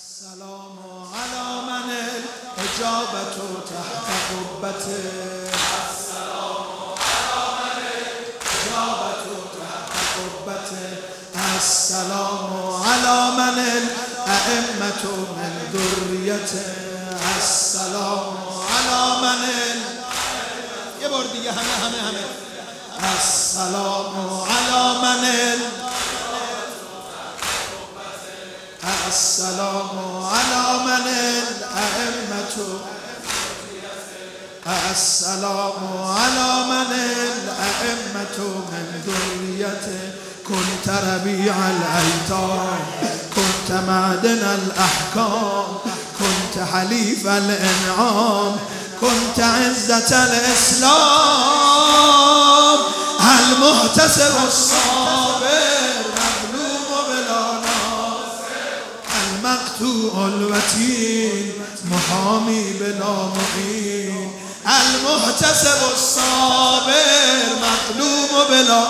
السلام على من الإجابة تحت قبته. السلام على من الإجابة تحت قبته. السلام على من الأئمة من ذريته. السلام على من یه بار دیگه همه السلام على من السلام على من الأئمة. السلام على من الأئمة من ذريته. كنت ربيع الأيتام، كنت معدن الأحكام، كنت حليف الإنعام، كنت عزة الإسلام. المحتسب الصابر مظلوم بلا ناصر، المقطوع الوتين محامي بلا معين. المحتسب الصابر مظلوم بلا،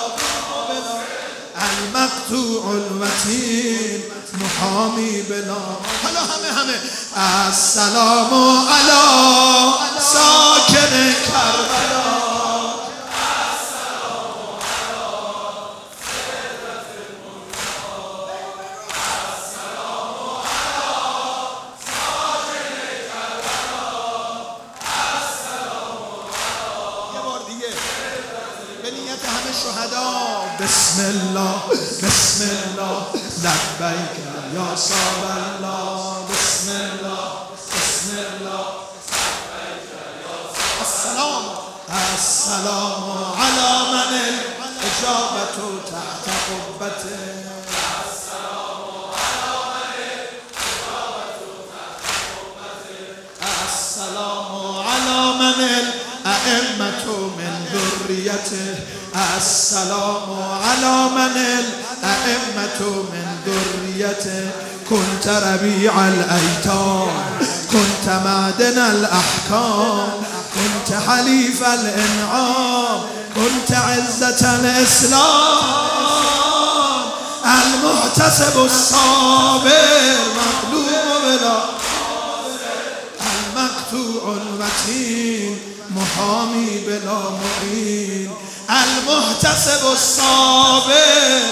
المقطوع الوتين محامي بلا. حالا همه السلام على ساکن کربلا. السلام على سدرة المنتهى. السلام على ساکن کربلا. السلام على یه بار دیگه به نیت همه شهدا. بسم الله بسم الله لبیک یا صار الله. بسم الله بسم الله لبیک یا صار. السلام السلام على من الإجابة تحت قبته. السلام على من الإجابة تحت قبته. السلام على من الأئمة من ذريته. السلام على من الأئمة من ذريته. كنت ربيع الأيتام، كنت معدن الأحكام، كنت حليف الإنعام، كنت عزة الإسلام. المحتسب الصابر مظلوم بلا، المقطوع الوتين محامي بلا معين. المحتسب الصابر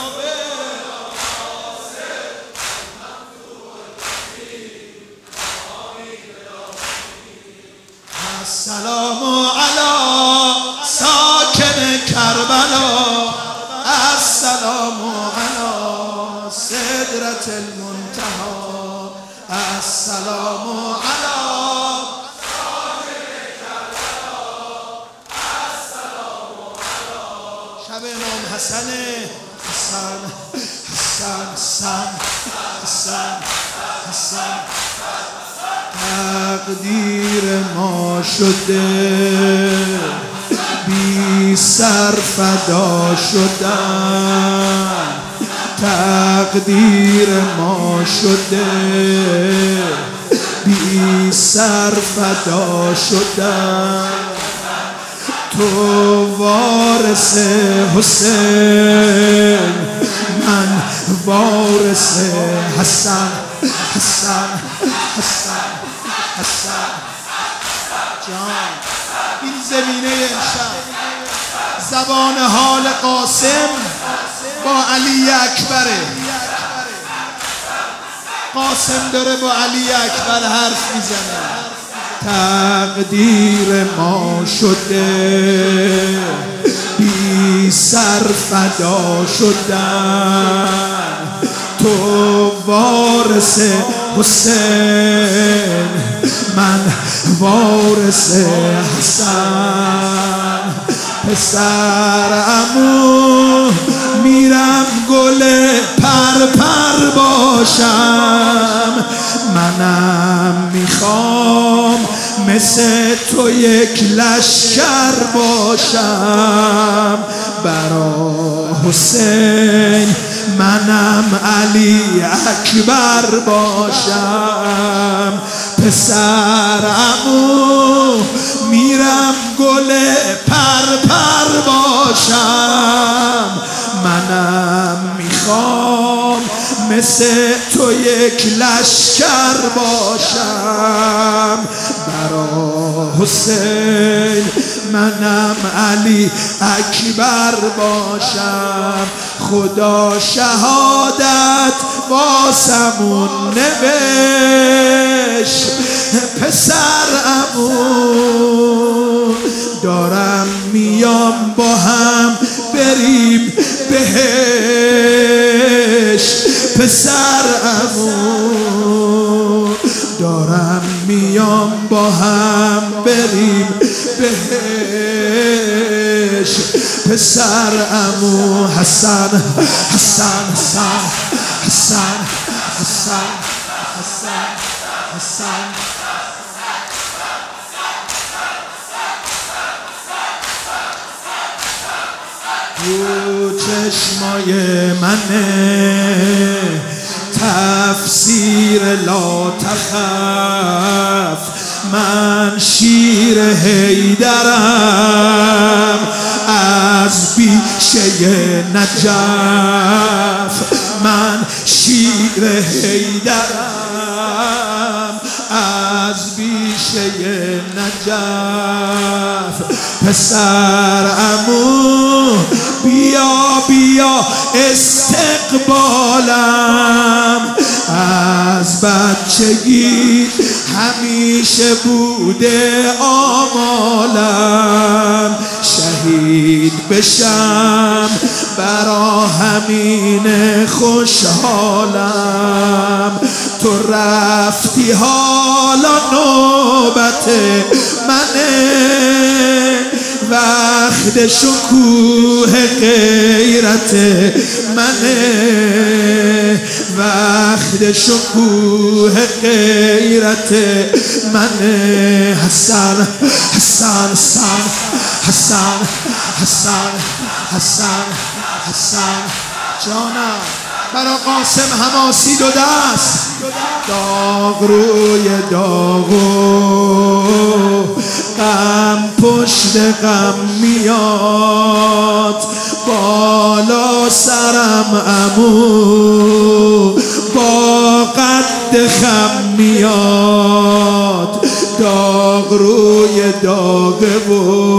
السلام على ساکن کربلا. السلام على سدرة المنتهى. السلام على شب امام حسن حسن حسن حسن حسن حسن. تقدیر ما شده بی سر فدا شدن. تقدیر ما شده بی سر فدا شدن. تو وارث حسین، من وارث حسن. حسن حسن حسن جان. این زمینه امشب زبان حال قاسم با علی اکبره. قاسم داره با علی اکبر حرف میزنه. تقدیر ما شده بی سر فدا شدن. تو وارث حسین، من وارث حسن. پسر عمو میرم گل پر باشم. منم میخوام مثل تو یک لشکر باشم. برا حسین منم علی اکبر باشم. پسر عمو میرم گل پر باشم. منم میخوام مثل تو یک لشکر باشم برا حسین، منم علی اکبر باشم. خدا شهادت واسمون نوشت، پسر عمو دارم میام با هم بریم بهشت. پسر عمو دارم میام با هم بریم بهشت. پسر عمو حسن حسن حسن حسن حسن حسن حسن تو چشمای منه تفسیر لا تخف، من شیر حیدرم از بیشه نجف. من شیر حیدرم از بیشه نجف. پسر عمو بیا بیا استقبالم، از بچگی همیشه بوده آمالم. شهید بشم برا همین خوشحالم. تو رفتی حالا نوبت منه، وقت شکوه غیرت منه. وقت شکوه غیرت منه. حسن حسن حسن حسن حسن حسن حسن جانم برا قاسم حماسی دو دست. داغ روی داغو غم پشت غم میاد، بالا سرم عمو با قد خم میاد. داغ روی داغه و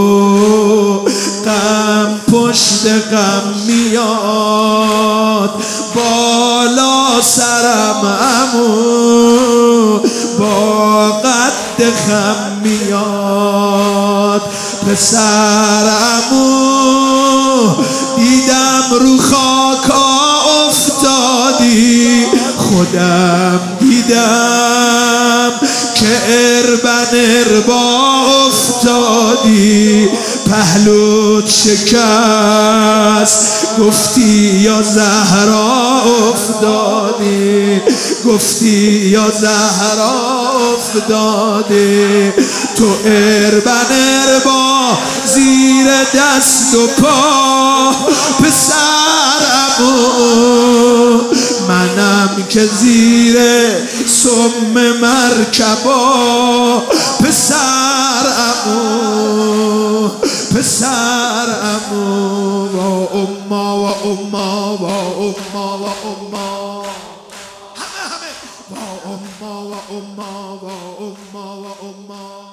غم پشت غم میاد، بالا سرم عمو با قد خم میاد. پسر عمو دیدم رو خاکا افتادی، خودم دیدم که اربن اربا افتادی. پهلوت شکست گفتی یا زهرا افتادی، گفتی یا زهرا افتادی. تو اربن اربا زیر دست و پا، پسر عمو منم که زیر سم مرکبا. پسر عمو پسر عمو و اما و اما و اما و اما همه و اما و اما و اما و اما